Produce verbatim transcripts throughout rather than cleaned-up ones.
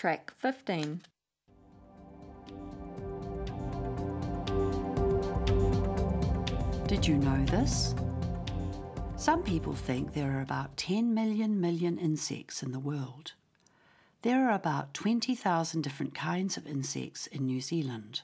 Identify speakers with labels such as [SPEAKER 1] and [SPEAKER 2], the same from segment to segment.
[SPEAKER 1] Track fifteen.
[SPEAKER 2] Did you know this? Some people think there are about ten million million insects in the world. There are about twenty thousand different kinds of insects in New Zealand.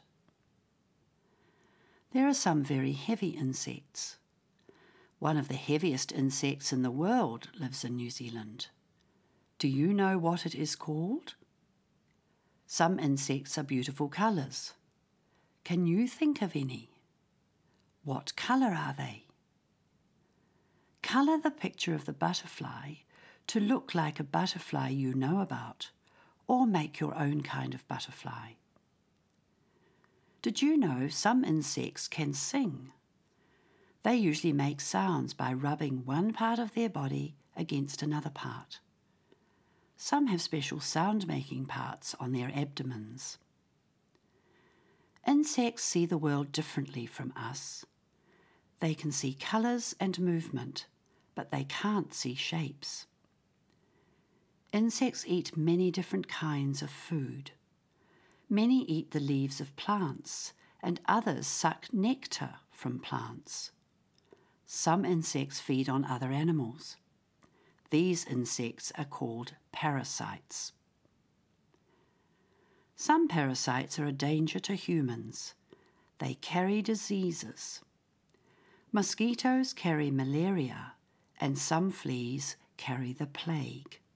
[SPEAKER 2] There are some very heavy insects. One of the heaviest insects in the world lives in New Zealand. Do you know what it is called? Some insects are beautiful colours. Can you think of any? What colour are they? Colour the picture of the butterfly to look like a butterfly you know about, or make your own kind of butterfly. Did you know some insects can sing? They usually make sounds by rubbing one part of their body against another part. Some have special sound-making parts on their abdomens. Insects see the world differently from us. They can see colours and movement, but they can't see shapes. Insects eat many different kinds of food. Many eat the leaves of plants, and others suck nectar from plants. Some insects feed on other animals. These insects are called parasites. Some parasites are a danger to humans. They carry diseases. Mosquitoes carry malaria, and some fleas carry the plague.